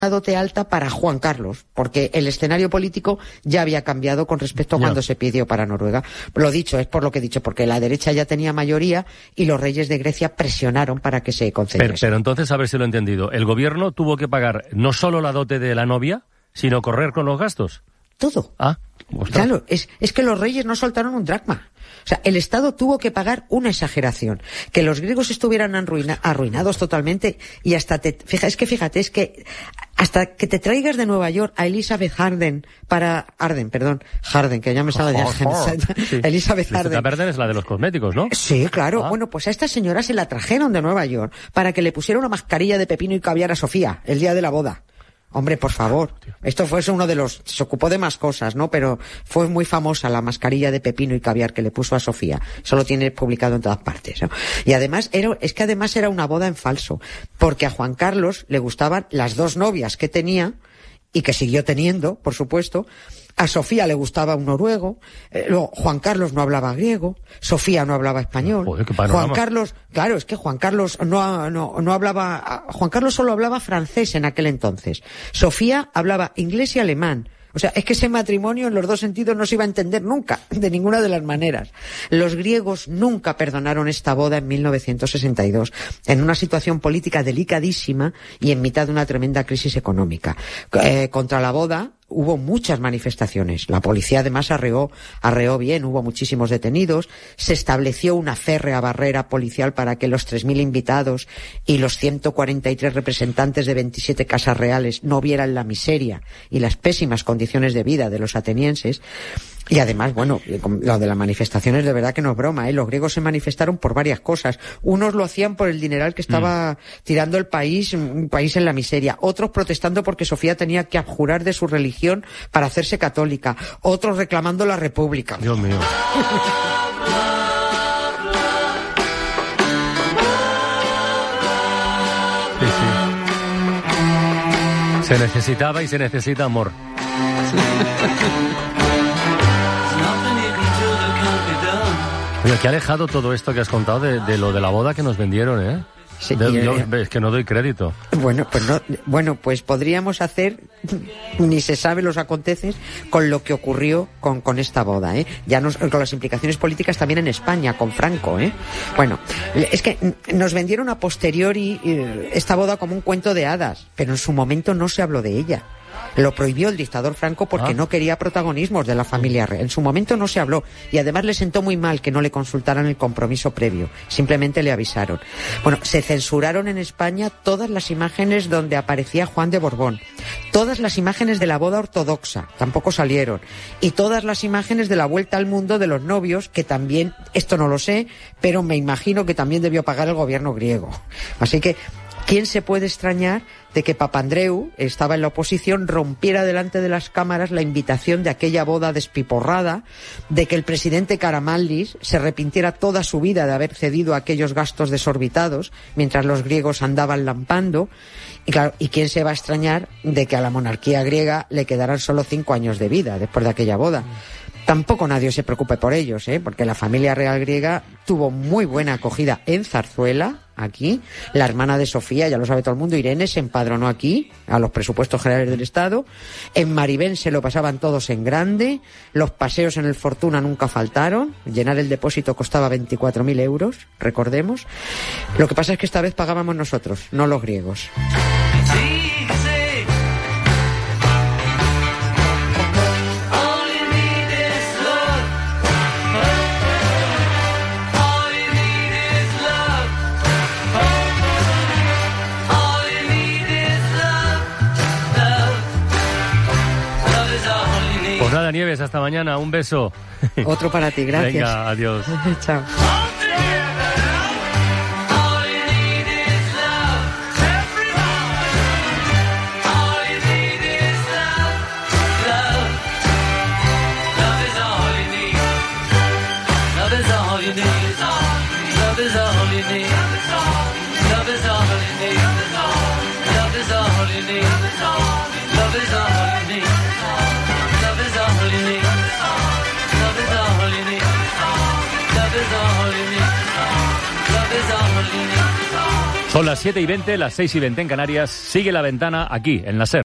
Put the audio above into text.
dote alta para Juan Carlos, porque el escenario político ya había cambiado con respecto a cuando se pidió para Noruega. Lo dicho, es por lo que he dicho, porque la derecha ya tenía mayoría y los reyes de Grecia presionaron para que se concediese. Pero entonces, a ver si lo he entendido, ¿el gobierno tuvo que pagar no solo la dote de la novia, sino correr con los gastos? Todo. Ah, ostras. Claro, es que los reyes no soltaron un dracma. O sea, el Estado tuvo que pagar una exageración. Que los griegos estuvieran arruinados totalmente y hasta fíjate, es que hasta que te traigas de Nueva York a Elizabeth Harden, que ya me sale de sí. Elizabeth Harden es la de los cosméticos, ¿no? Sí, claro. Bueno, pues a esta señora se la trajeron de Nueva York para que le pusiera una mascarilla de pepino y caviar a Sofía el día de la boda. Hombre, por favor. Esto fue uno de los... Se ocupó de más cosas, ¿no? Pero fue muy famosa la mascarilla de pepino y caviar que le puso a Sofía. Eso lo tiene publicado en todas partes, ¿no? Y además, era una boda en falso. Porque a Juan Carlos le gustaban las dos novias que tenía y que siguió teniendo, por supuesto. A Sofía le gustaba un noruego, luego Juan Carlos no hablaba griego, Sofía no hablaba español. Joder, qué panorama. Juan Carlos, claro, es que Juan Carlos no hablaba, Juan Carlos solo hablaba francés en aquel entonces. Sofía hablaba inglés y alemán. O sea, es que ese matrimonio en los dos sentidos no se iba a entender nunca, de ninguna de las maneras. Los griegos nunca perdonaron esta boda en 1962, en una situación política delicadísima y en mitad de una tremenda crisis económica. Contra la boda hubo muchas manifestaciones. La policía además arreó bien, hubo muchísimos detenidos. Se estableció una férrea barrera policial para que los 3.000 invitados y los 143 representantes de 27 casas reales no vieran la miseria y las pésimas condiciones de vida de los atenienses. Y además, bueno, lo de las manifestaciones de verdad que no es broma, ¿eh? Los griegos se manifestaron por varias cosas. Unos lo hacían por el dineral que estaba tirando el país, un país en la miseria. Otros protestando porque Sofía tenía que abjurar de su religión para hacerse católica. Otros reclamando la república. Dios mío. Sí, sí. Se necesitaba y se necesita amor. Oye, qué alejado todo esto que has contado de lo de la boda que nos vendieron, ¿eh? Sí, es que no doy crédito. Bueno, pues podríamos hacer, ni se sabe los acontece, con lo que ocurrió con esta boda, ¿eh? Con las implicaciones políticas también en España, con Franco, ¿eh? Bueno, es que nos vendieron a posteriori esta boda como un cuento de hadas, pero en su momento no se habló de ella. Lo prohibió el dictador Franco porque no quería protagonismos de la familia real. En su momento no se habló y además le sentó muy mal que no le consultaran el compromiso previo. Simplemente le avisaron. Bueno, se censuraron en España todas las imágenes donde aparecía Juan de Borbón. Todas las imágenes de la boda ortodoxa tampoco salieron. Y todas las imágenes de la vuelta al mundo de los novios, que también, esto no lo sé, pero me imagino que también debió pagar el gobierno griego. Así que, ¿quién se puede extrañar de que Papandreou, estaba en la oposición, rompiera delante de las cámaras la invitación de aquella boda despiporrada, de que el presidente Karamanlis se arrepintiera toda su vida de haber cedido a aquellos gastos desorbitados mientras los griegos andaban lampando? Y claro, ¿y quién se va a extrañar de que a la monarquía griega le quedaran solo 5 años de vida después de aquella boda? Tampoco nadie se preocupe por ellos, porque la familia real griega tuvo muy buena acogida en Zarzuela, aquí. La hermana de Sofía, ya lo sabe todo el mundo, Irene, se empadronó aquí, a los presupuestos generales del Estado. En Maribén se lo pasaban todos en grande. Los paseos en el Fortuna nunca faltaron. Llenar el depósito costaba 24.000 euros, recordemos. Lo que pasa es que esta vez pagábamos nosotros, no los griegos. Nada, Nieves, hasta mañana, un beso. Otro para ti, gracias. Venga, adiós. Chao. Love is all you need. Son las 7:20, las 6:20 en Canarias. Sigue La Ventana aquí, en la SER.